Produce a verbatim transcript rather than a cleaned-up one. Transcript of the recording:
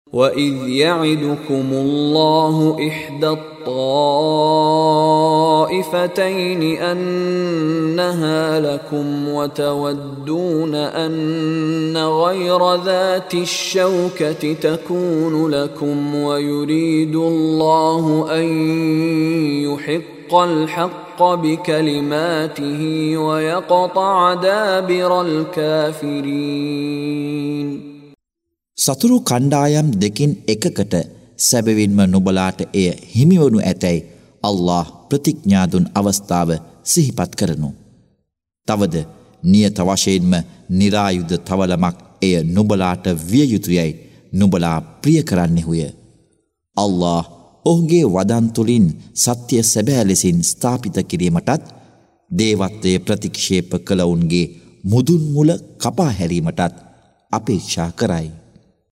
وَإِذْ يَعِدُكُمُ اللَّهُ إِحْدَى الطَّائِفَتَيْنِ أَنَّهَا لَكُمْ وَتَوَدُّونَ أَنَّ غَيْرَ ذَاتِ الشَّوْكَةِ تَكُونُ لَكُمْ وَيُرِيدُ اللَّهُ أَن يُحِقَّ الْحَقَّ بِكَلِمَاتِهِ وَيَقْطَعَ دَابِرَ الْكَافِرِينَ. සතුරු කණ්ඩායම් දෙකින් එකකට සැබවින්ම නුඹලාට එය හිමිවනු ඇතැයි අල්ලාහ් ප්‍රතිඥා දුන් අවස්ථාව සිහිපත් කරනු. තවද නියත වශයෙන්ම නිරායුධ තවලමක් එය නුඹලාට විය යුතුයයි නුඹලා ප්‍රිය කරන්නෙහුය. අල්ලාහ් ඔහුගේ වදන් තුලින් සත්‍ය සැබෑ ලෙසින් ස්ථාපිත කිරීමටත් දේවත්වයේ ප්‍රතික්ෂේප කළවුන්ගේ මුදුන් මුල කපා හැරීමටත් අපේක්ෂා කරයි.